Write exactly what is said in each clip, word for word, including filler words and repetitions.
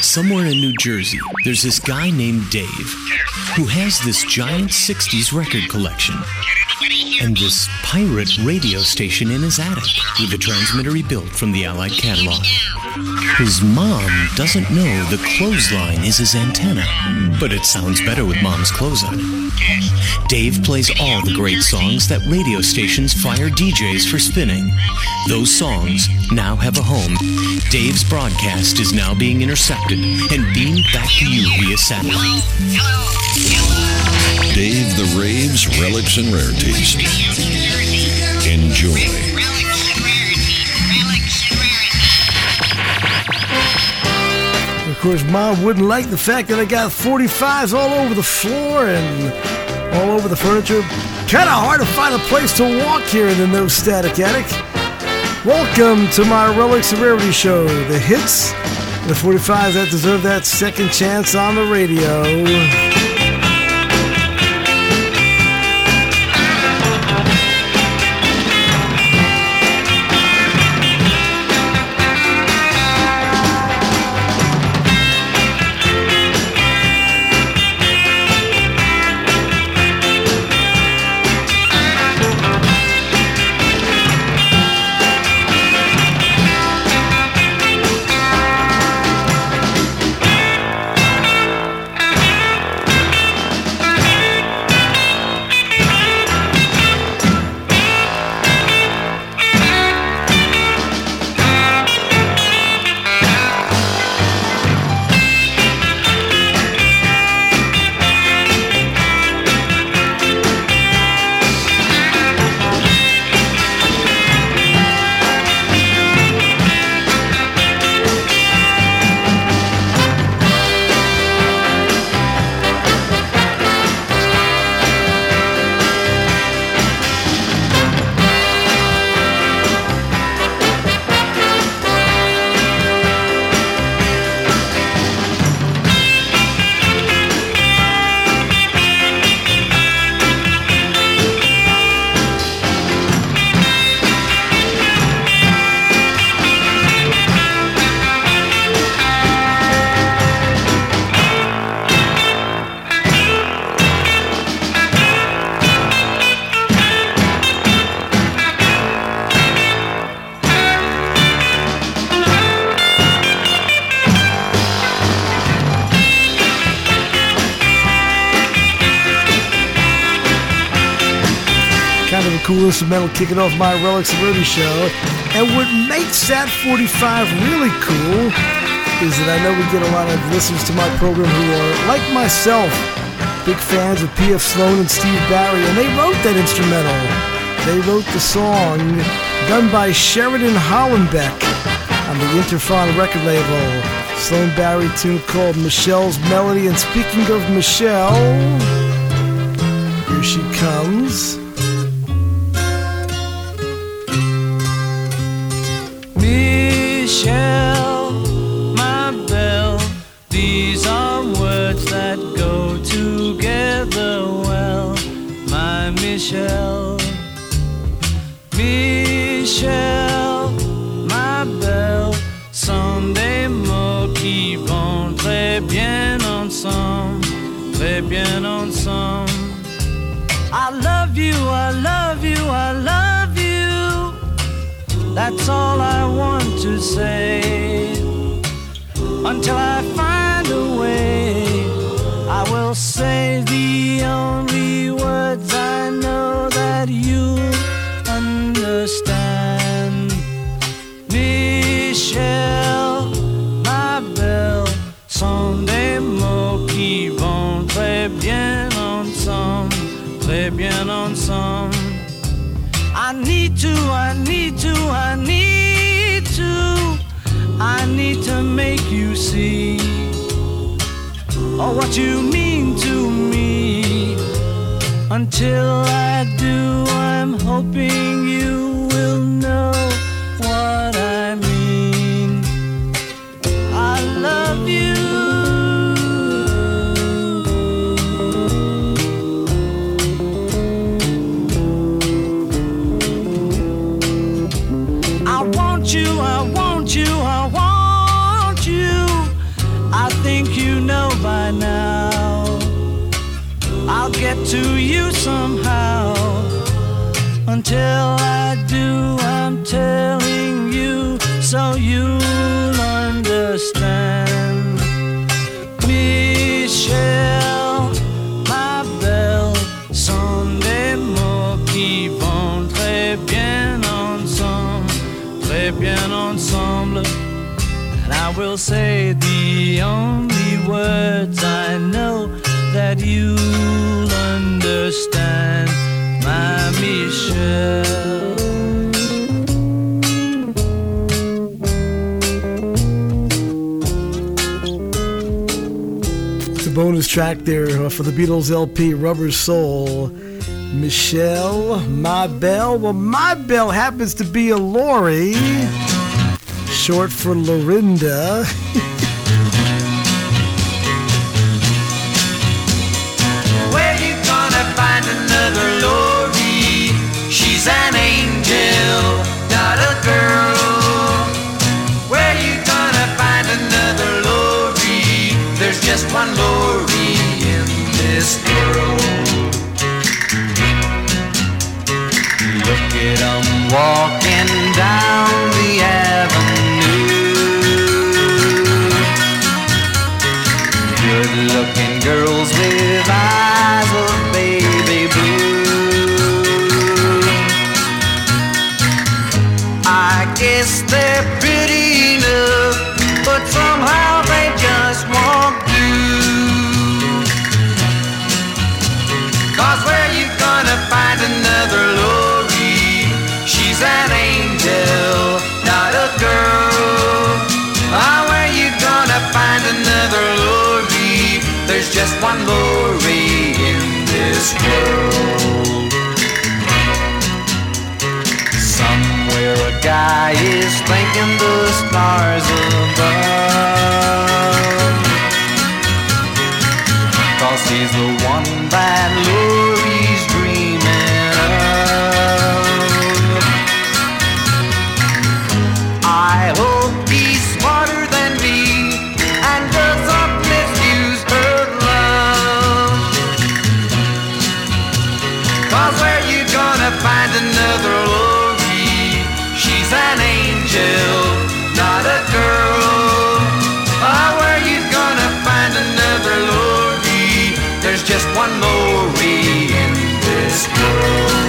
Somewhere in New Jersey, there's this guy named Dave who has this giant sixties record collection and this pirate radio station in his attic with a transmitter he built from the Allied catalog. His mom doesn't know the clothesline is his antenna, but it sounds better with Mom's clothes on. Dave plays all the great songs that radio stations fire D Js for spinning. Those songs now have a home. Dave's broadcast is now being intercepted and beamed back to you via satellite. Dave the Raves, Relics and Rarities. Enjoy. Of course, Mom wouldn't like the fact that I got forty-fives all over the floor and all over the furniture. Kind of hard to find a place to walk here in the No Static Attic. Welcome to my Relics and Rarities show. The hits, the forty-fives that deserve that second chance on the radio. Cool instrumental kicking off my Relics and Rarities show. And what makes that forty-five really cool is that I know we get a lot of listeners to my program who are, like myself, big fans of P F Sloan and Steve Barry, and they wrote that instrumental. They wrote the song done by Sheridan Hollenbeck on the Interphon record label. Sloan Barry tune called Michelle's Melody. And speaking of Michelle, here she comes. Michelle, my belle, these are words that go together well. My Michelle, Michelle, my belle, someday mots qui vont très bien ensemble, très bien ensemble. I love you, I love you, I love you. That's all I want to say. Until I find a way, I will say the only words I know that you understand. Michelle, ma belle, sont des mots qui vont très bien ensemble, très bien ensemble. I need to, I need to, I need to, I need to make you see oh, what you mean to me. Until I do, I'm hoping you will know what I mean. I love you. I want you, I want you, I to you somehow. Until I do, I'm telling you so you'll understand. Michel, ma belle, sont des mots qui vont très bien ensemble, très bien ensemble. And I will say the only words I know that you'll understand, my Michel. It's a bonus track there for the Beatles L P Rubber Soul. Michel, Ma Belle. Well, Ma Belle happens to be a Lori, short for Lorinda. Where you gonna find another Lori? She's an angel, not a girl. Where you gonna find another Lori? There's just one Lori in this world. Look at 'em walking down the avenue. Good-looking girls with eyes of baby blue. I guess they're pretty enough, but somehow they just won't do. 'Cause where you gonna find another Lori? She's an angel, not a girl. Ah, where you gonna find another Lori? There's just one Lori in this world. Somewhere a guy is thanking the stars above, 'cause he's the one that Lori's dreaming of. I hope he's smarter than me and doesn't misuse her love. 'Cause where you gonna find another Lori? She's an angel, not a girl. Ah, where you gonna find another Lori? There's just one Lori in this world.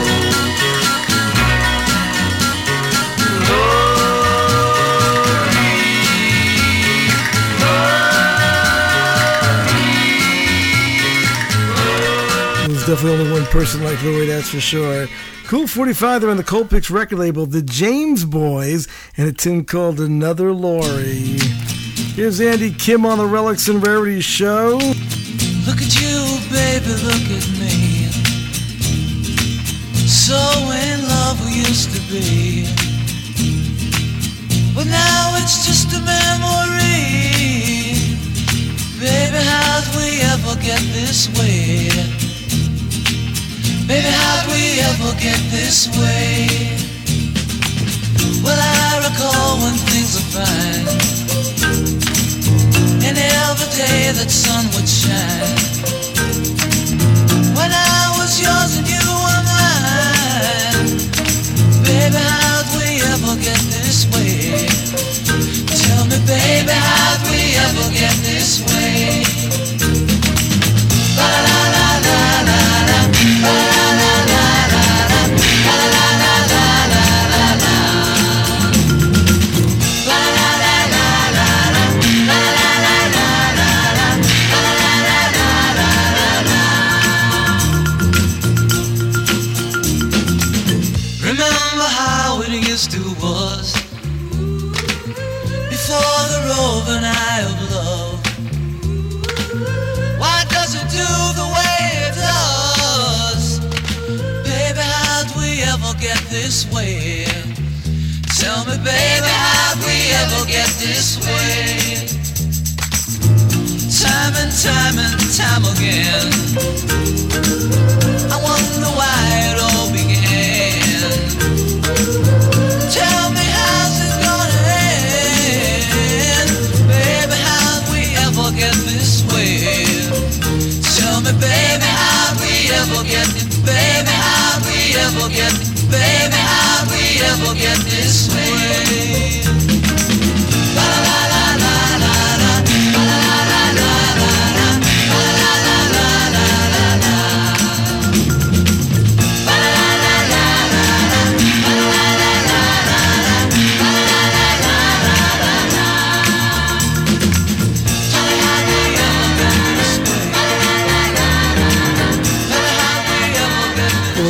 Definitely only one person like Louie, that's for sure. Cool forty-five, they're on the Colpix record label, the James Boys, and a tune called Another Lori. Here's Andy Kim on the Relics and Rarities show. Look at you, baby, look at me. So in love we used to be, but now it's just a memory. Baby, how'd we ever get this way? Baby, how'd we ever get this way? Well, I recall when things were fine, and every day that sun would shine. When I was yours and you were mine. Baby, how'd we ever get this way? Tell me, baby, how'd we ever get this way? La la la la la la, la la la la la la, la la la la la la la, la la la la la la, la la la la la la, la la la la la la. Remember how it used to was before the roving eye of love. Why does it do the way it does? Baby, how'd we ever get this way? Tell me, baby, how'd we ever get this way? Time and time and time again, I wonder why it all began. Tell me, how's it gonna end? Baby, how'd we ever get this way? Tell me, baby, how'd we ever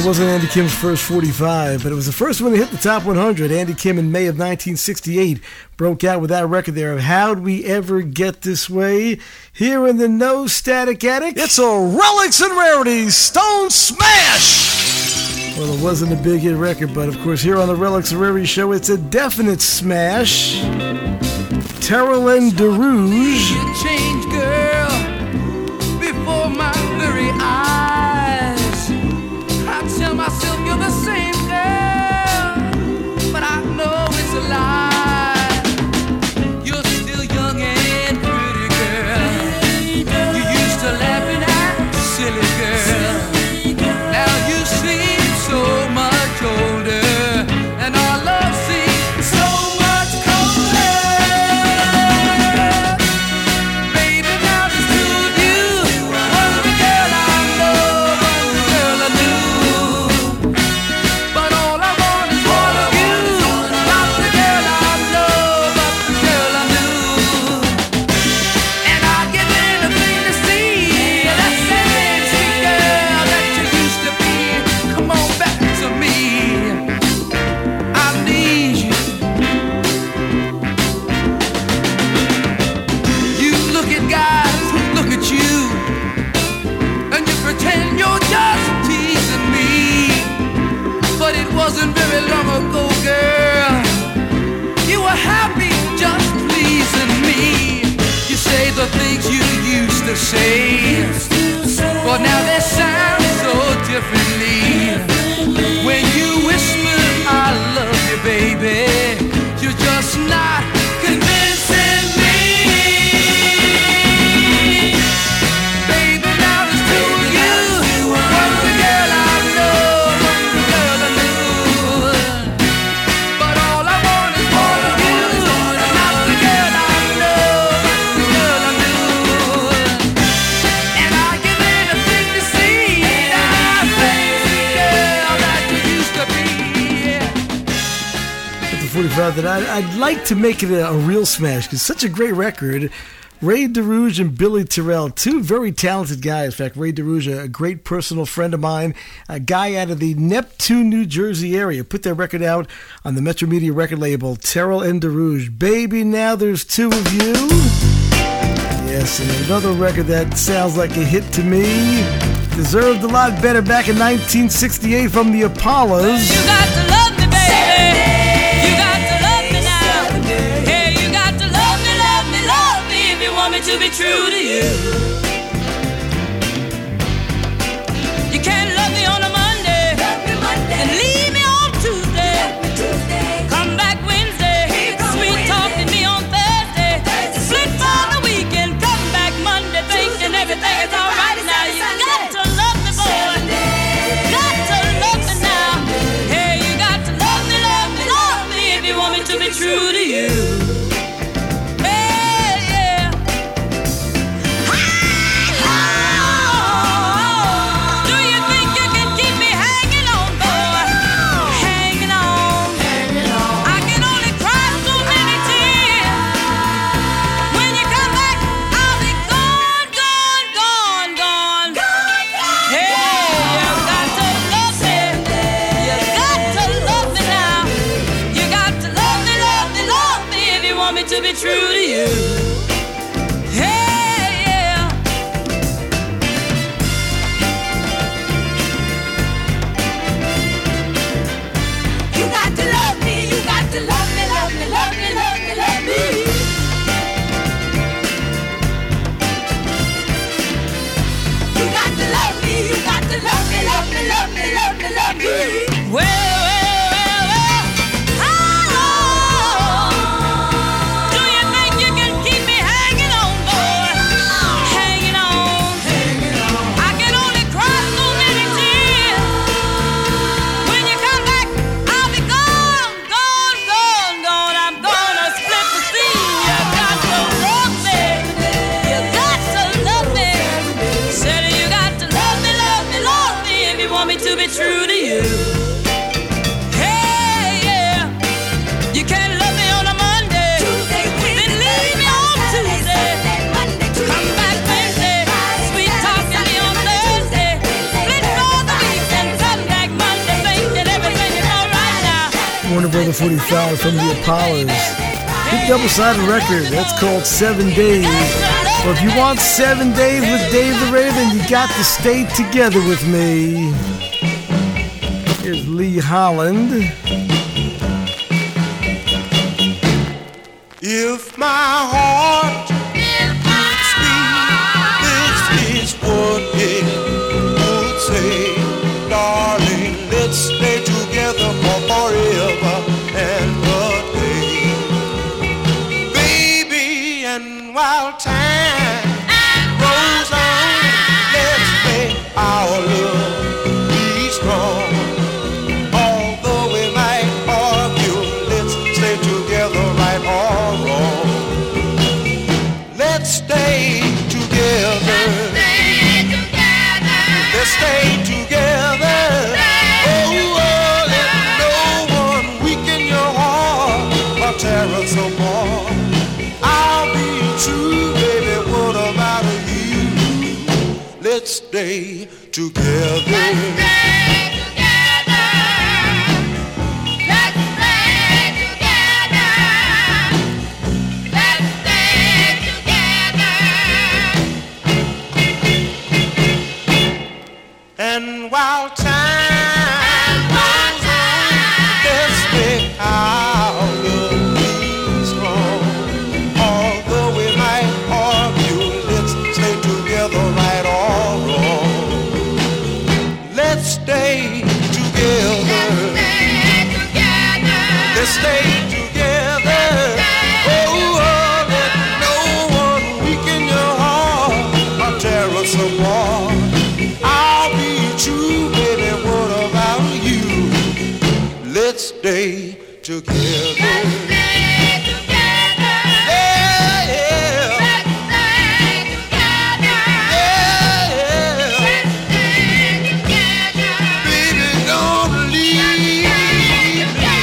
wasn't Andy Kim's first forty-five, but it was the first one to hit the top one hundred. Andy Kim in May of nineteen sixty-eight broke out with that record there of How'd We Ever Get This Way? Here in the No Static Attic, it's a Relics and Rarities Stone Smash! Well, it wasn't a big hit record, but of course here on the Relics and Rarities show, it's a definite smash. Terrell DeRouge. You change, girl, before my very eyes. I tell myself you're the same girl, but I know it's a lie. You're still young and pretty, girl. You used to laugh and act silly, girl. Now you seem so much older, and our love seems so much colder. Baby, now there's two of you. One the girl I love, one the girl I knew. But all I want is one of you. Not the girl I love, but the girl I knew. And I give anything to see that same sweet girl that you used to be. Come on back to me. I need you. You look at guys who look at you, and you pretend you're just teasing me. But it wasn't very long ago, girl. You were happy just pleasing me. You say the things you used to say, but now they sound so differently. When you whisper, I love you, baby, you're just not convincing me. Baby, now there's two of you. One the girl I love, one the girl I knew. But all I want is one of you. Not the girl I love, but the girl I knew. And I give anything to see that same girl that you used to be. At the forty-five that I, I'd like to make it a, a real smash because it's such a great record. Ray DeRouge and Billy Terrell, two very talented guys. In fact, Ray DeRouge, a great personal friend of mine, a guy out of the Neptune, New Jersey area, put their record out on the Metro Media record label, Terrell and DeRouge. Baby, now there's two of you. Yes, and another record that sounds like a hit to me. Deserved a lot better back in nineteen sixty-eight from the Apollos. You got to love me, baby. You got to love me now. Hey, you got to love me, love me, love me if you want me to be true to you. You can't love me on a Monday and leave me on Tuesday. Come back Wednesday, sweet talking me on Thursday. Split for the weekend, come back Monday thinking everything is all right now. You got to love me, boy. Got to love me now. Hey, you got to love me, love me, love me if you want me to be true to you. Hey, yeah. forty-five from the Apollos. Big double-sided record. That's called Seven Days. Well, if you want Seven Days with Dave the Raven, you got to stay together with me. Here's Lee Holland. If my heart speaks, this is what it would say. Darling, let's stay together for forever and a day. Baby, and while time rolls on, let's make our love be strong. Although we might argue, let's stay together right or wrong. Let's stay together. Let's stay together. Oh, oh, let no one weaken your heart or tear us apart. I'll be true, baby, what about you? Let's stay together. And while time goes on, let's make our love be strong. Although we might argue, let's stay together right or wrong. Let's stay together. Let's stay together. Oh, oh, let no one weaken your heart or tear us apart. True, baby, what about you? Let's stay together. Let's stay together. Yeah, yeah. Let's stay together. Yeah, yeah. Let's stay together. Baby, don't leave me.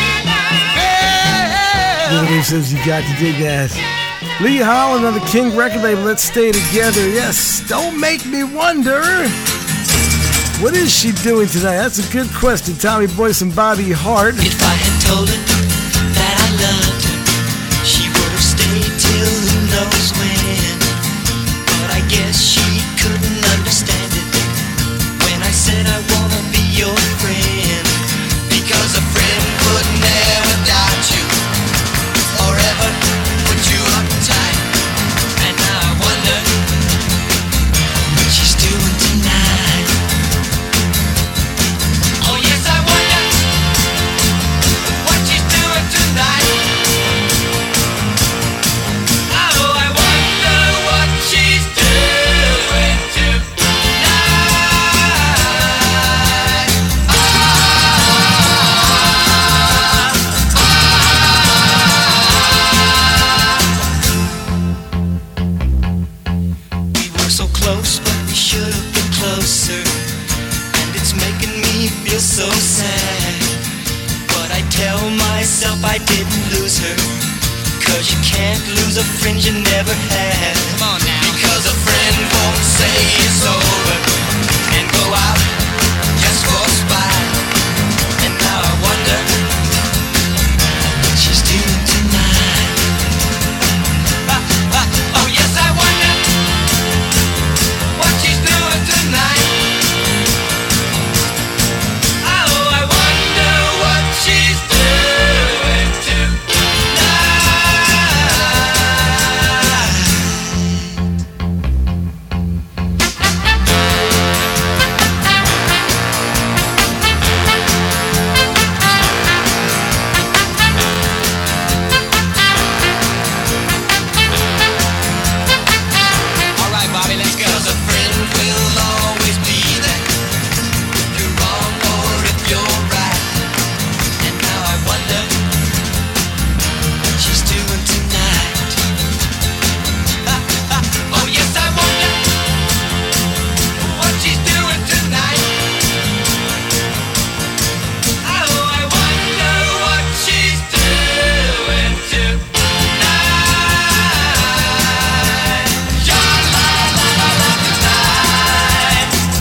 Yeah. Everybody says you got to dig that. Lee Holland on the King record label. Let's stay together. Yes, don't make me wonder. What is she doing tonight? That's a good question. Tommy Boyce and Bobby Hart. If I had told her that I loved her, she would have stayed till who knows when. But I guess she couldn't understand it when I said I wanna be your friend. Because a friend would never doubt you or ever put you uptight. And now I wonder what she's doing tonight. So sad, but I tell myself I didn't lose her, cause you can't lose a friend you never had. Come on now. Because a friend won't say it's over and go out just for spite. And now I wonder what she's doing tonight. Ah, ah, oh yes, I wonder what she's doing tonight. She's doing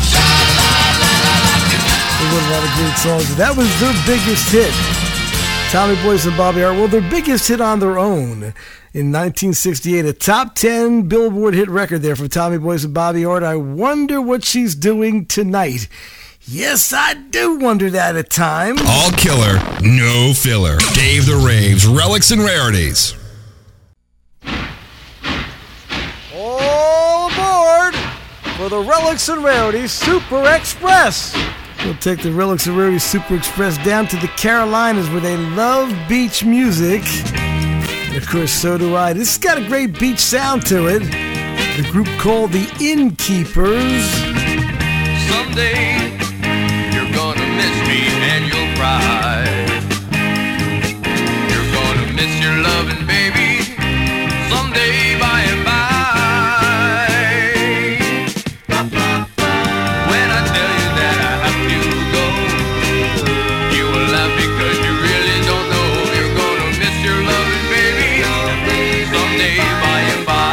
Songs. That was their biggest hit. Tommy Boyce and Bobby Hart. Well, their biggest hit on their own in nineteen sixty-eight, a top ten Billboard hit record there from Tommy Boyce and Bobby Hart. I wonder what she's doing tonight. Yes, I do wonder that at times. All killer, no filler. Dave the Raves, Relics and Rarities. All aboard for the Relics and Rarities Super Express. We'll take the Relics and Rarities Super Express down to the Carolinas where they love beach music. And of course, so do I. This has got a great beach sound to it. The group called the Innkeepers. Someday you're gonna miss me and you'll cry. You're gonna miss your loving, baby, someday by and by. When I tell you that I have to go, you will laugh because you really don't know. You're gonna miss your loving, baby, someday by and by.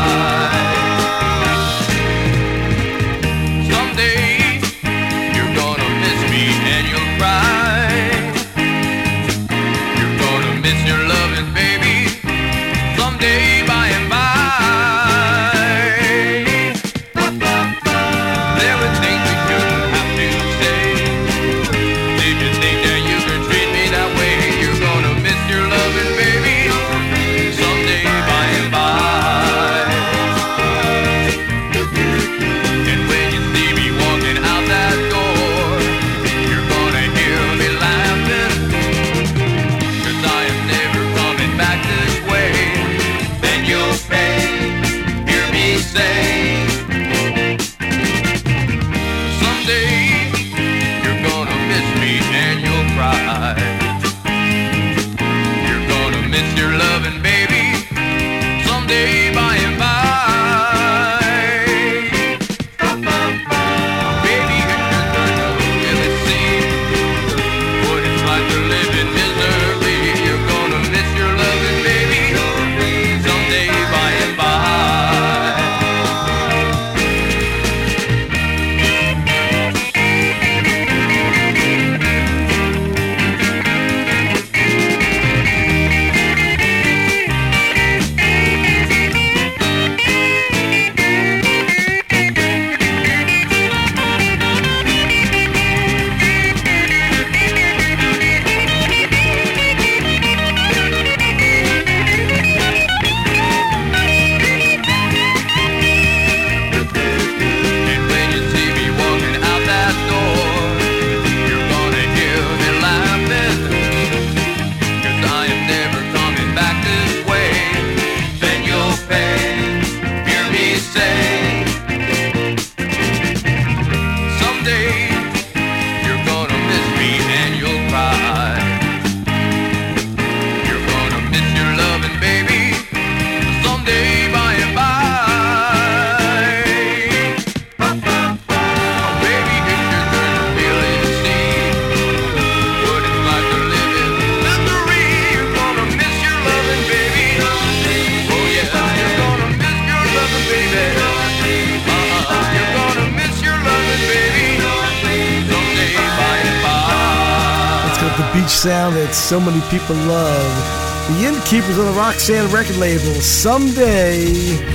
Sound that so many people love. The Innkeepers on the Roxanne record label. Someday.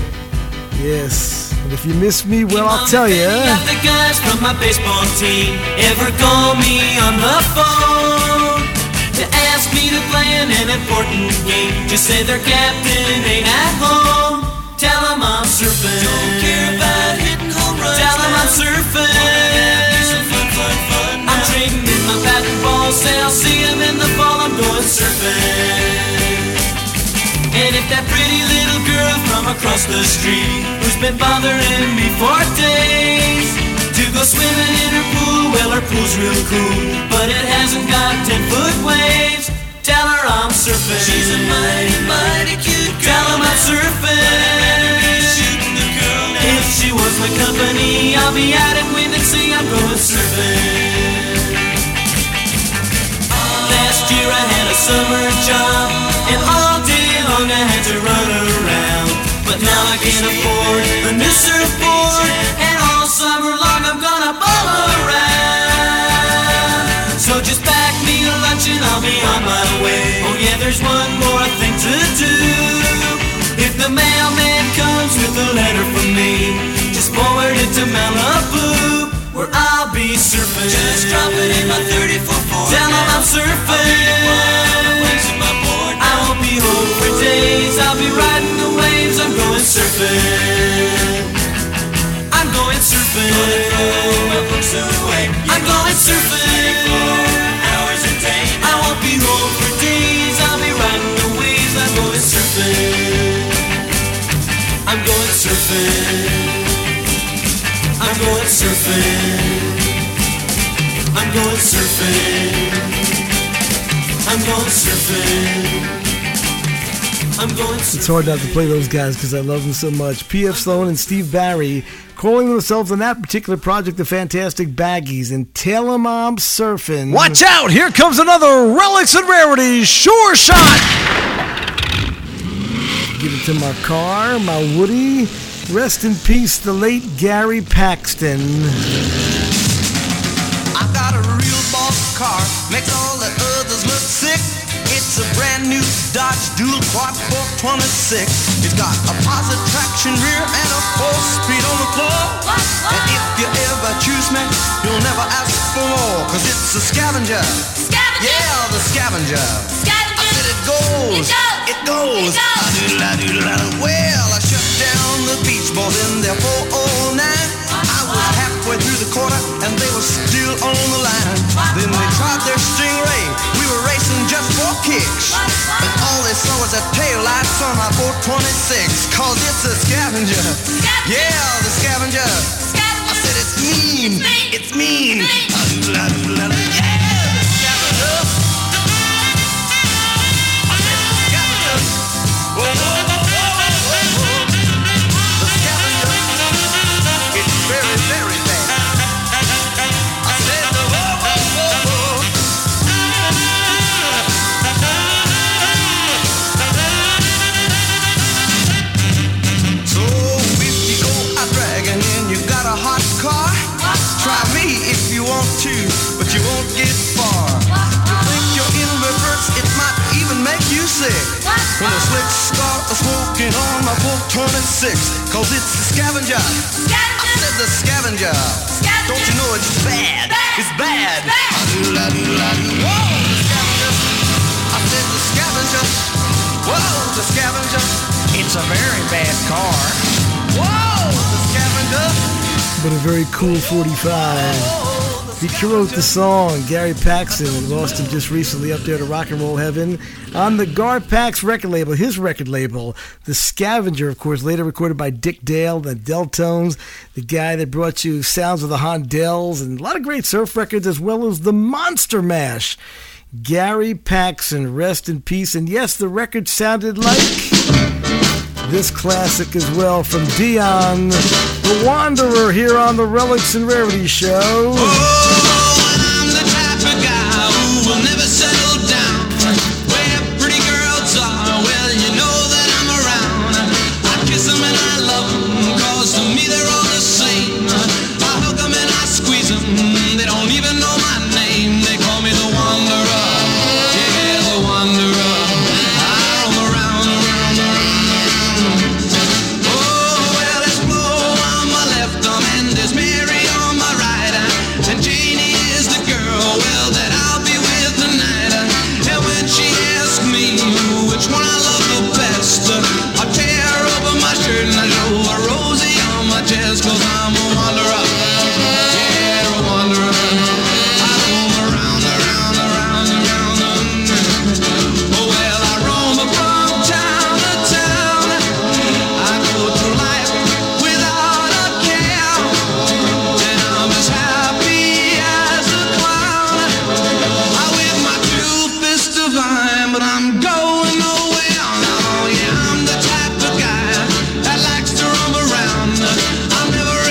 Yes. And if you miss me, well, I'll tell you. Got the guys from my baseball team ever call me on the phone to ask me to play in an important game? Just say their captain ain't at home. Tell them I'm surfing. Don't care about hitting home runs. Tell them I'm surfing. Fun, fun, fun I'm trading in my bat and ball. Say I'll see him in the fall. I'm going surfing. And if that pretty little girl from across the street, who's been bothering me for days, to go swimming in her pool, well, her pool's real cool, but it hasn't got ten foot waves. Tell her I'm surfing. She's a mighty, mighty cute girl. Tell him I'm surfing. Shooting the girl now. If she wants my company, I'll be out at wind and sea. I'm going surfing. Last year I had a summer job, and all day long I had to run around. But now I can't afford a new surfboard, and all summer long I'm gonna ball around. So just back me a lunch and I'll be on my way. Oh yeah, there's one more thing to do. If the mailman comes with a letter from me, just forward it to Malibu, where I'll be surfing. Just drop it in my thirty-foot Ford. Tell them I'm surfing. I won't be home for days. I'll be riding the waves. I'm going surfing. I'm going surfing. I'm going surfing. Hours a day. I won't be home for days. I'll be riding the waves. I'm going surfing. I'm going surfing. I'm going surfing. I'm going surfing. I'm going surfing. I'm going surfing. It's hard not to play those guys because I love them so much. P F Sloan and Steve Barry calling themselves on that particular project the Fantastic Baggies, and tell them I'm surfing. Watch out! Here comes another Relics and Rarities Sure Shot! Give it to my car, my Woody. Rest in peace, the late Gary Paxton. I got a real boss car, makes all the others look sick. It's a brand new Dodge Dual Quad four twenty-six. It's got a positive traction rear and a four-speed on the floor. And if you ever choose me, you'll never ask for more, cause it's a scavenger. Scavenger. Yeah, the scavenger. Scavenger. I said it goes. It goes. It goes. It goes. A-doodle-a-doodle-a. Well, I shut down the beach ball in there for all night. I was halfway through the quarter and they were still on the line. Then they tried their Stingray. We were racing just for kicks. And all they saw was a tail lights on my four twenty-six. Cause it's a scavenger. Yeah, the scavenger. I said it's mean. It's mean. A-doodle-a-doodle-a. Yeah, the scavenger. I said the scavenger. Whoa, whoa, whoa, whoa, whoa, whoa. The scavenger. It's very, very bad. I said the whoa, whoa, whoa, whoa. So if you go out dragging and you got a hot car, try me if you want to, but you won't get far. You think you're in reverse, it might even make you sick. When the slicks start smoking on my four twenty-six, cause it's the scavenger. I said the scavenger. Don't you know it's bad? It's bad. A-doodle-a-doodle-a-doo. Whoa, the scavenger. I said the scavenger. Whoa, the scavenger. It's a very bad car. Whoa, the scavenger. But a very cool forty-five. He wrote the song, Gary Paxton. We lost him just recently up there to Rock and Roll Heaven on the Gar Pax record label, his record label, The Scavenger, of course, later recorded by Dick Dale, the Deltones, the guy that brought you Sounds of the Hondells, and a lot of great surf records, as well as the Monster Mash. Gary Paxton, rest in peace. And yes, the record sounded like this classic as well from Dion, The Wanderer, here on the Relics and Rarities Show. Oh, and I'm the type of guy who will never settle down. Where pretty girls are, well, you know that I'm around. I kiss them and I love them, cause to me they're all the same. I hug them and I squeeze them, they don't even know my name. They call me the Wanderer, yeah, the Wanderer. I roam around, around, around, around. Oh, well, there's Flo on my left arm and there's Mary on my right. And Janie is the girl, well, that I'll be with tonight. And when she asks me which one I love the best, I tear over my shirt and I show a Rosie on my chest, cause I'm a wanderer, yeah, a wanderer. I roam around, around, around, around. Oh, well, I roam from town to town. I go through life without a care, and I'm as happy as a clown. I with my two fists divine, but I'm going nowhere now. Yeah, I'm the type of guy that likes to roam around. I'm never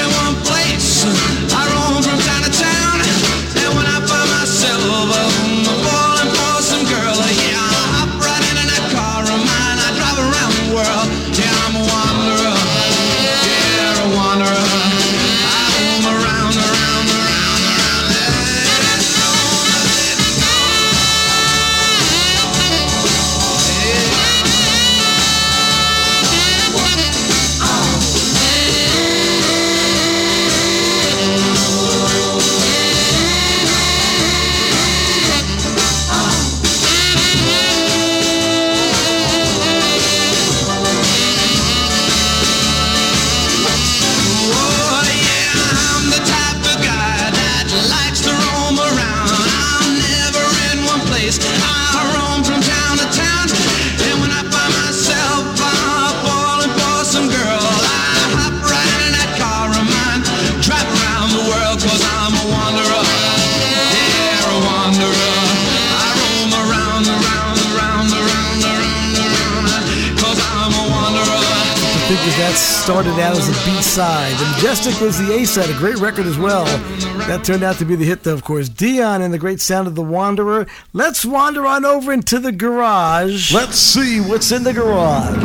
because that started out as a B-side. The Majestic was the A-side, a great record as well. That turned out to be the hit, though, of course. Dion and the great sound of The Wanderer. Let's wander on over into the garage. Let's see what's in the garage.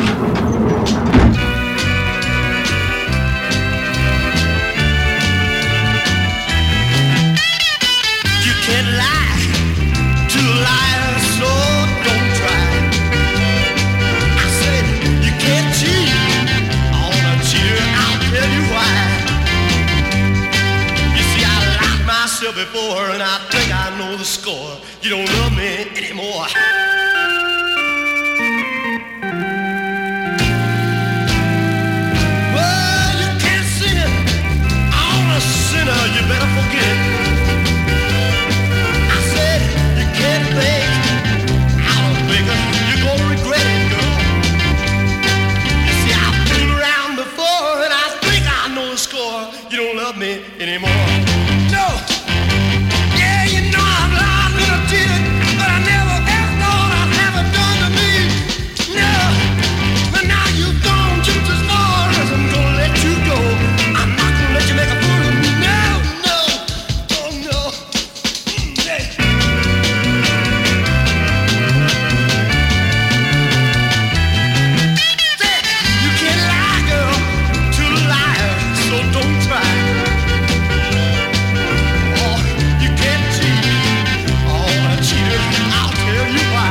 You can't lie to a liar, so don't try. I said you can't cheat on a cheater, I'll tell you why. You see, I lied myself before, and I think I know the score. You don't love me anymore. Well, you can't sin on a sinner, you better forget. I said you can't bake out of bacon, you're gonna regret it, girl. You see, I've been around before, and I think I know the score. You don't love me anymore. No. Yeah, you know I'm lying, little cheated, but I never ever thought I'd have it done to me. No. But now you've gone just as far as I'm gonna let you go. I'm not gonna let you make a fool of me. No, no. Oh, no. Mm, yeah. Say, you can't lie, girl, to a liar, so don't try. Oh, you can't cheat on a cheater, I'll tell you why.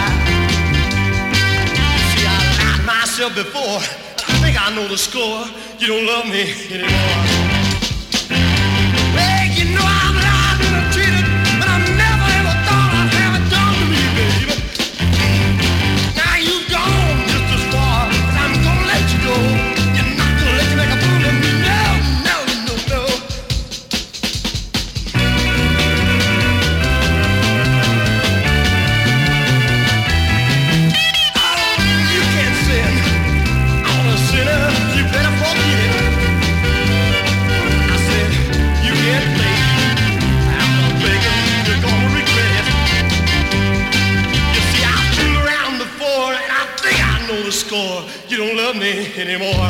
See, I lied myself before, I think I know the score. You don't love me anymore. Well, you know I'm lying and I'm cheated, but I never ever thought I'd have it done to me, baby. Now you've gone just as far, and I'm gonna let you go. You're not gonna let you make a fool of me. No, no, no, no. You can't sin on a sinner, you better forget it. I said, you can't play out of bacon, you're gonna regret it. You see, I've been around before, and I think I know the score. You don't love me anymore.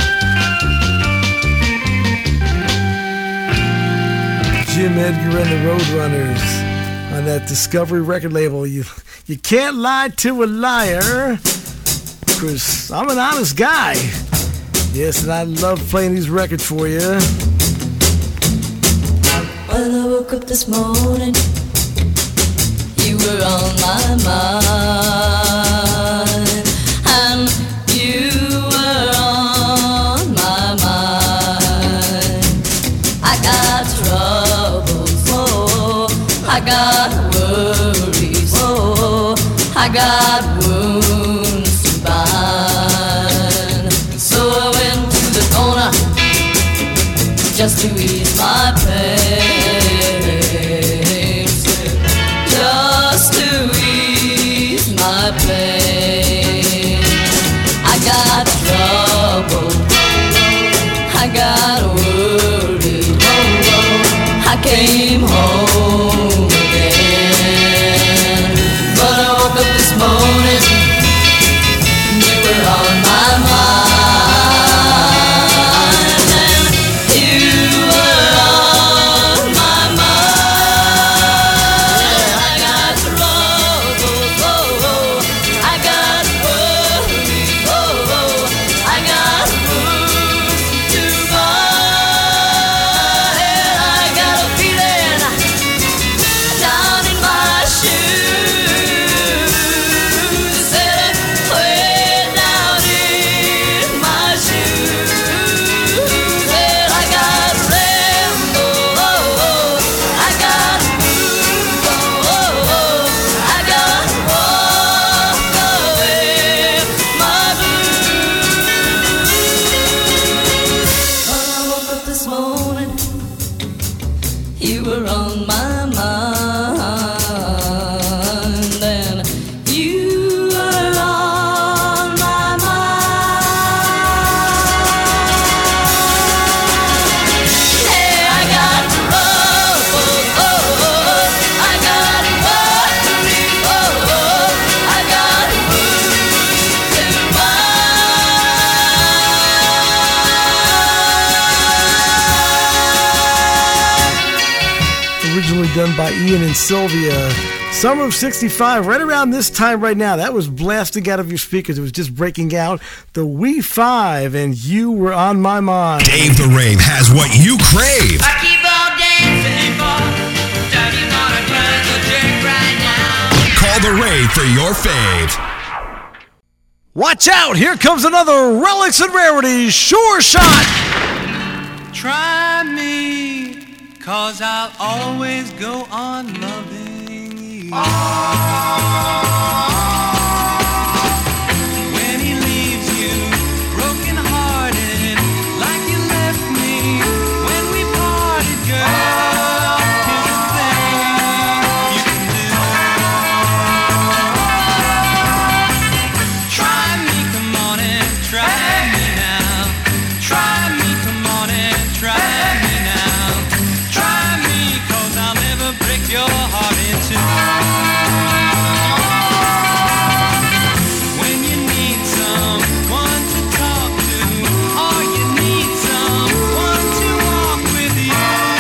Jim Edgar and the Roadrunners on that Discovery record label. You you can't lie to a liar, because I'm an honest guy. Yes, and I love playing these records for you. When I woke up this morning, you were on my mind, and you were on my mind. I got troubles, oh, I got worries, oh, I got wounds to bind. So I went to the corner just to ease my pain, just to ease my pain. I got trouble, I got worried, I came home again. But I woke up this morning, you were on my mind, and you were on my mind. I got troubles, oh, oh, I got worries, oh, oh, I got wounds to bind, and I got a feeling down in my shoes, said way down in my shoes, said I got ramble, oh, oh, I got move, oh, oh, I got walk away my blues. When I woke up this morning, you were on my mind, and you were on my mind. Hey, I got troubles, oh, oh, I got worries, oh, oh, I got wounds to bind. done by Ian and Sylvia. Summer of sixty-five, right around this time right now. That was blasting out of your speakers. It was just breaking out. The We Five, and You Were On My Mind. Dave the Rave has what you crave. I keep on dancing for Daddy gonna turn the drink right now. Call the Rave for your fave. Watch out! Here comes another Relics and Rarities Sure Shot! Try me, cause I'll always go on loving you. When he leaves you broken hearted, like you left me when we parted, girl, here's the thing you can do. Try me, come on and try me now. Try me, come on and try me now. Try me, cause I'll never break your heart in two. When you need someone to talk to, or you need someone to walk with you,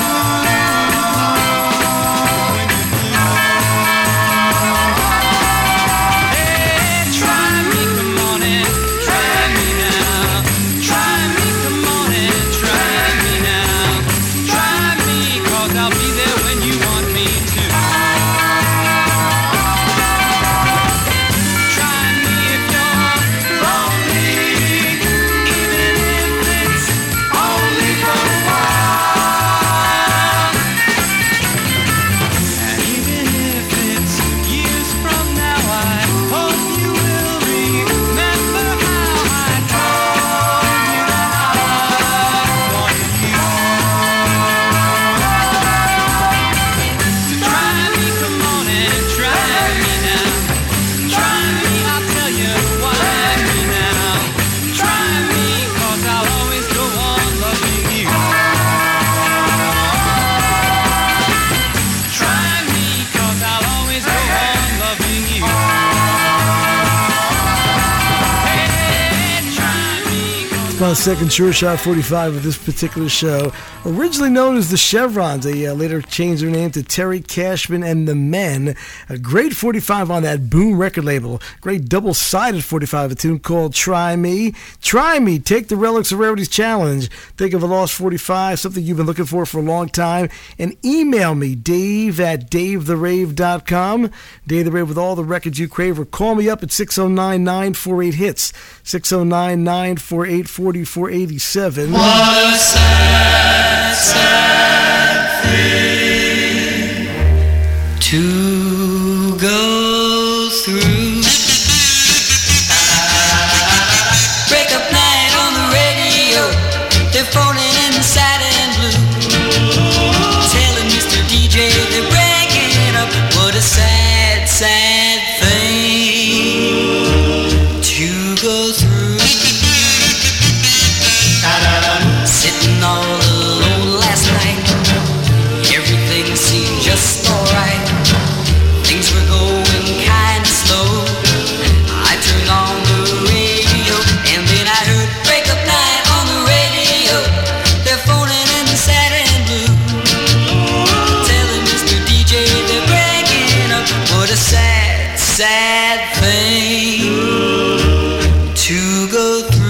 when you're blue. Hey, try me, come on and try me now. Try me, come on and try me now. Try me, cause I'll be there when you want me to. Try me if you're lonely, even if it's only for a while. And even if it's years from now, I hope you will remember how I told you that I wanted you. So try me, come on and try me now. Try me, I'll tell you why me now. Try me, cause I'll always go on loving you. Try me, cause I'll always go on loving you. Hey, try me, cause My second Sure Shot forty-five of this particular show. Originally known as the Chevrons, they uh, later changed their name to Terry Cashman and the Men. A great forty-five on that Boom record label. Great double-sided forty-five, a tune called Try Me. Try Me, take the Relics and Rarities Challenge. Think of a lost forty-five, something you've been looking for for a long time, and email me, Dave at Dave the Rave dot com. Dave the Rave with all the records you crave, or call me up at six oh nine, nine four eight, hits, six oh nine, nine four eight, four four eight seven. What a sad, sad thing to go through. Breakup night on the radio, they're phoning in sad and blue, telling Mister D J they're breaking up. What a sad, sad thing to go through. Sitting all alone last night, everything seemed just alright. Things were going kinda slow. I turned on the radio, and then I heard breakup night on the radio. They're phoning in sad and blue, telling Mister D J they're breaking up. What a sad, sad thing to go through.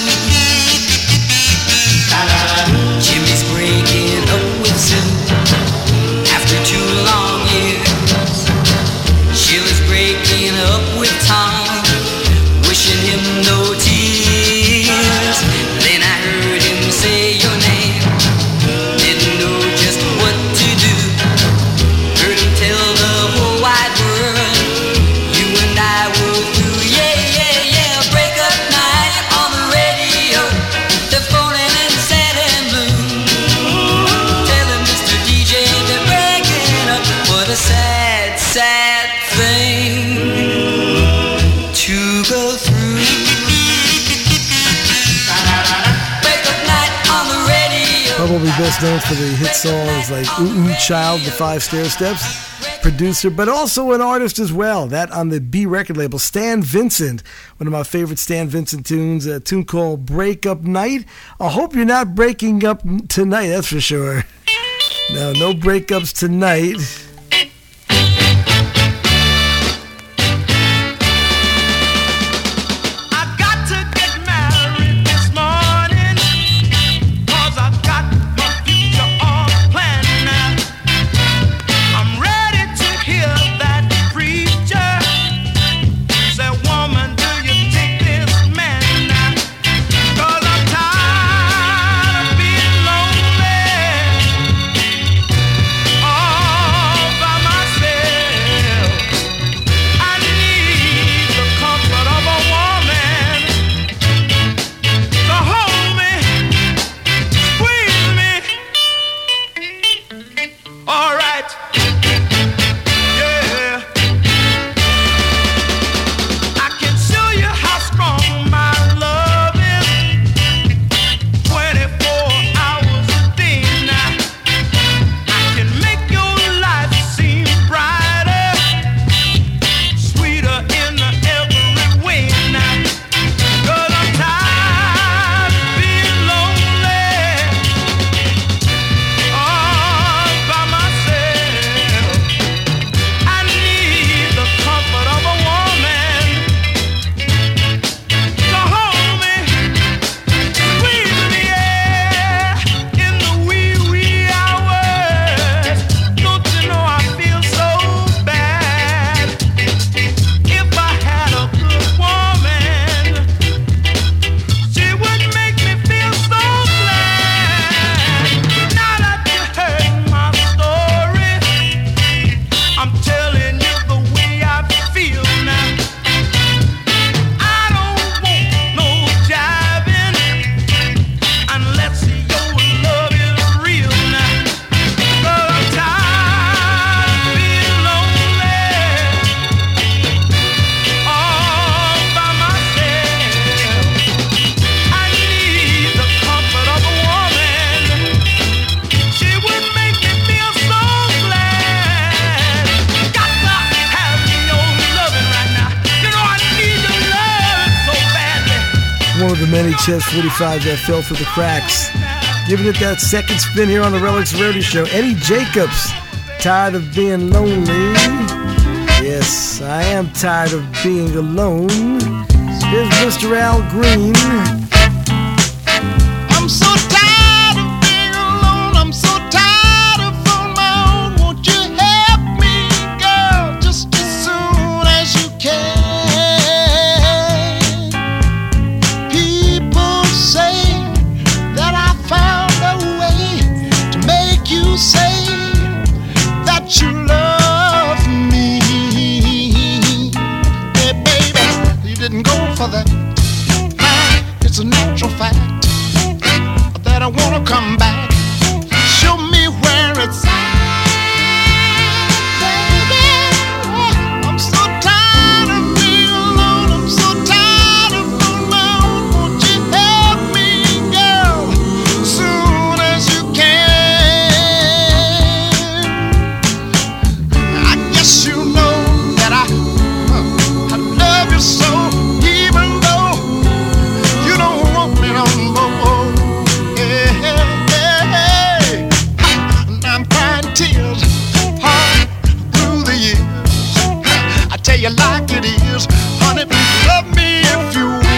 Jimmy's breaking up with Sue after two long years. Sheila's breaking up with Tom, wishing him no tears. Then I heard him say your name, didn't know just what to do. Heard him tell the whole wide world, you and I were through. Yeah, yeah, yeah. Breakup night on the radio, they're phoning in sad and blue, telling Mister D J they're breaking up. What a sad, sad thing to go through. Breakup night on the radio. Probably best known for the hit songs like Ooh Ooh Child, The Five Stair Steps. Producer, but also an artist as well. That on the B record label. Stan Vincent, one of my favorite Stan Vincent tunes, a tune called Breakup Night. I hope you're not breaking up tonight, that's for sure. Now, no breakups tonight. Chess forty-five that fell through the cracks. Giving it that second spin here on the Relics Rarity Show. Eddie Jacobs, tired of being lonely. Yes, I am tired of being alone. Here's Mister Al Green. I'm so tired of being alone. I'm so tired of on my own. Won't you help me, girl, just as soon as you can? Say that you love me. Hey baby, you didn't go for that. It's a natural fact that I wanna come back. Show me where it's at, baby. I'm so tired of being alone. I'm so tired of on my own. Won't you help me, girl, soon as you can? You know that I, uh, I love you so, even though you don't want me no more. Hey, hey, hey. I'm crying tears hard through the years. I tell you like it is, honey, love me if you will.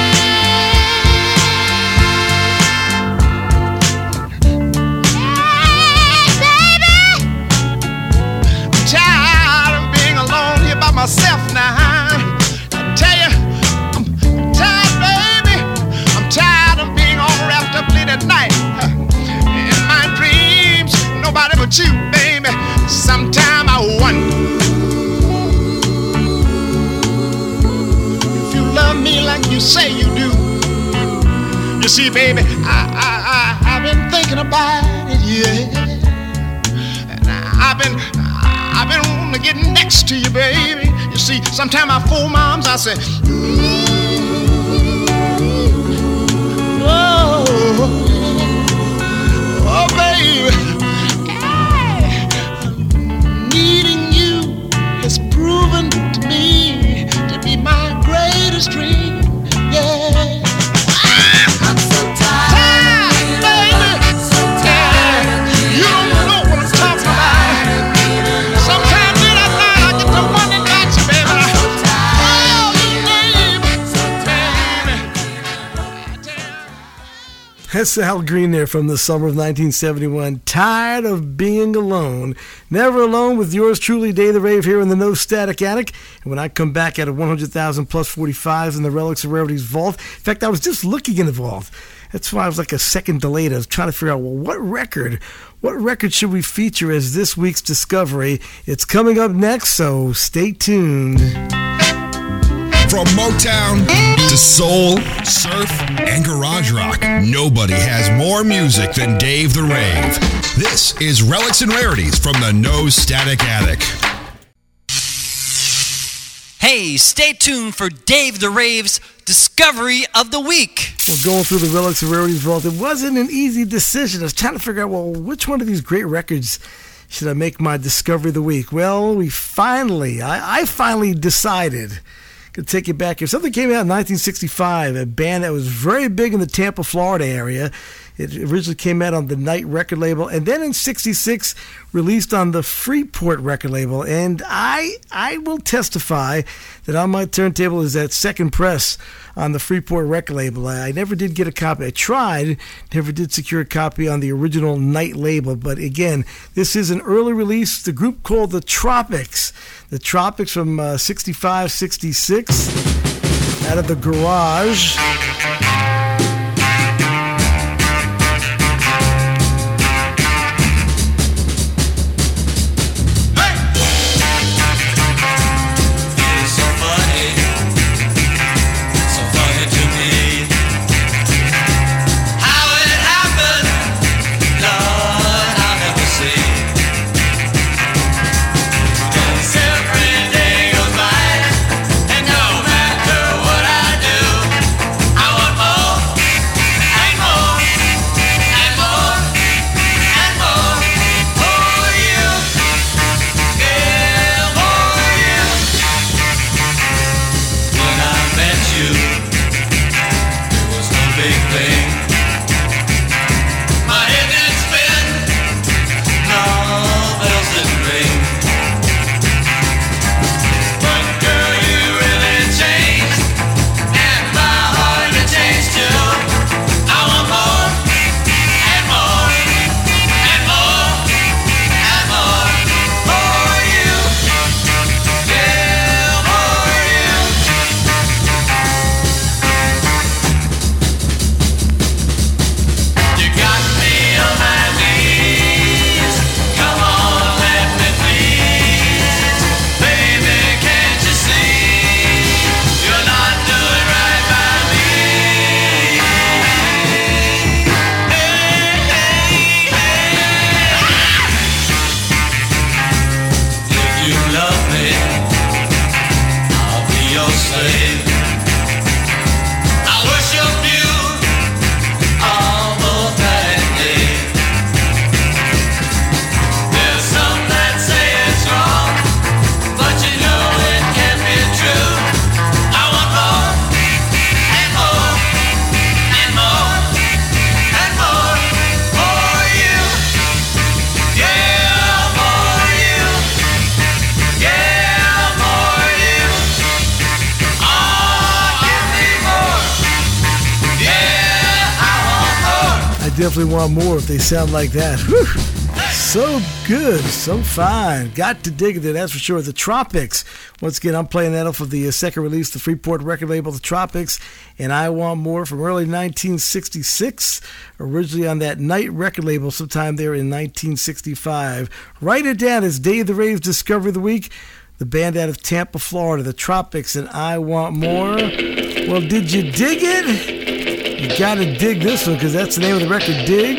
Myself now, I tell you, I'm tired, baby. I'm tired of being all wrapped up late at night in my dreams. Nobody but you, baby. Sometime I wonder if you love me like you say you do. You see, baby, I I I I've been thinking about it, yeah, and I've been. I've been wanting to get next to you, baby. You see, sometimes I fool moms, I say, oh, oh, baby, hey, needing you has proven to me to be my greatest dream, yeah. I'm so tired, tired baby, so tired. Yeah. You don't know That's Al Green there from the summer of nineteen seventy-one. Tired of being alone. Never alone with yours truly, Dave the Rave, here in the No Static Attic. And when I come back at a one hundred thousand plus forty-fives in the Relics and Rarities vault. In fact, I was just looking in the vault. That's why I was like a second delayed. I was trying to figure out, well, what record, what record should we feature as this week's discovery? It's coming up next, so stay tuned. From Motown to soul, surf, and garage rock, nobody has more music than Dave the Rave. This is Relics and Rarities from the No Static Attic. Hey, stay tuned for Dave the Rave's Discovery of the Week. Well, going through the Relics and Rarities vault, it wasn't an easy decision. I was trying to figure out, well, which one of these great records should I make my Discovery of the Week? Well, we finally, I, I finally decided. Could take you back here. Something came out in nineteen sixty-five, a band that was very big in the Tampa, Florida area. It originally came out on the Night record label, and then in sixty-six released on the Freeport record label. And I I will testify that on my turntable is that second press on the Freeport record label. I, I never did get a copy. I tried, never did secure a copy on the original Night label. But again, this is an early release. The group called the Tropics. The Tropics from uh, sixty-five, sixty-six, out of the Garage. Definitely want more if they sound like that. Whew. So good, so fine. Got to dig it, that's for sure. The Tropics. Once again, I'm playing that off of the second release, the Freeport record label, The Tropics, and I Want More from early nineteen sixty-six, originally on that Night record label sometime there in nineteen sixty-five. Write it down as Dave the Rave's Discovery of the Week. The band out of Tampa, Florida, The Tropics, and I Want More. Well, did you dig it? You gotta dig this one, because that's the name of the record, Dig.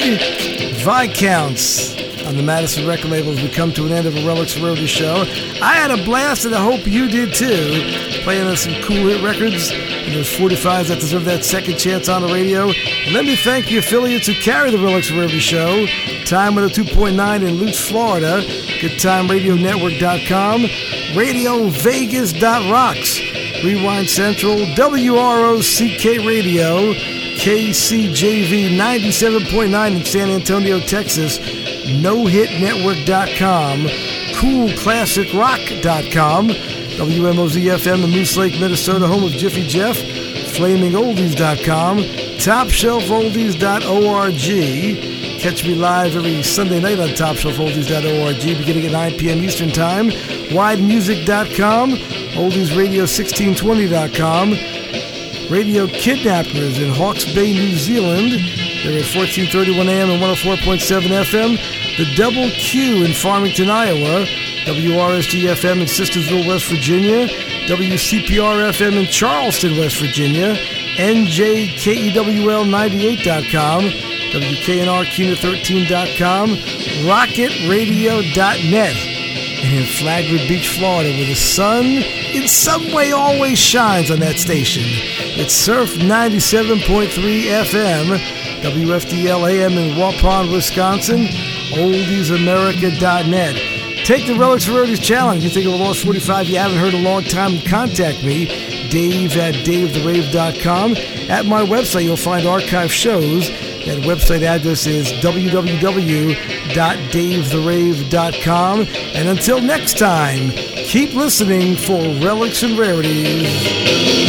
Viscounts on the Madison record label as we come to an end of a Relics and Rarities show. I had a blast, and I hope you did too, playing on some cool hit records, and those forty-fives that deserve that second chance on the radio. And let me thank the affiliates who carry the Relics and Rarities show. Time one oh two point nine in Lutz, Florida, good time radio network dot com, radio vegas dot rocks, Rewind Central, W R O C K Radio, K C J V ninety-seven point nine in San Antonio, Texas, no hit network dot com, cool classic rock dot com, W M O Z F M in Moose Lake, Minnesota, home of Jiffy Jeff, flaming oldies dot com, top shelf oldies dot org. Catch me live every Sunday night on top shelf oldies dot org, beginning at nine p.m. Eastern Time. wide music dot com, oldies radio sixteen twenty dot com, Radio Kidnappers in Hawke's Bay, New Zealand. They're at fourteen thirty-one A M and one oh four point seven F M. The Double Q in Farmington, Iowa. W R S G F M in Sistersville, West Virginia. W C P R F M in Charleston, West Virginia. N J K E W L ninety-eight dot com. W K N R Kina thirteen dot com. rocket radio dot net. And in Flagler Beach, Florida, where the sun in some way always shines on that station. It's Surf ninety-seven point three F M. W F D L A M in Waupun, Wisconsin. oldies america dot net. Take the Relics and Rarities Challenge. You think of a Lost forty-five you haven't heard in a long time, contact me, Dave at dave the rave dot com. At my website, you'll find archive shows. That website address is w w w dot dave the rave dot com. And until next time, keep listening for Relics and Rarities.